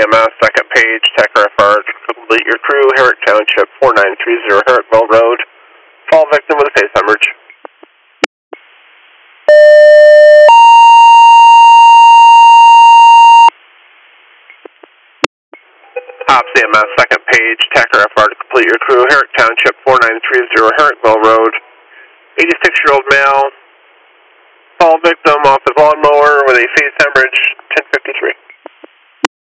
CMS, second page, Tech RFR, complete your crew, Herrick Township, 4930 Herrickville Road. Fall victim with a face hemorrhage. Top CMS, second page, Tech RFR, complete your crew, Herrick Township, 4930 Herrickville Road. 86-year-old male, fall victim off his lawnmower with a face hemorrhage, 1053.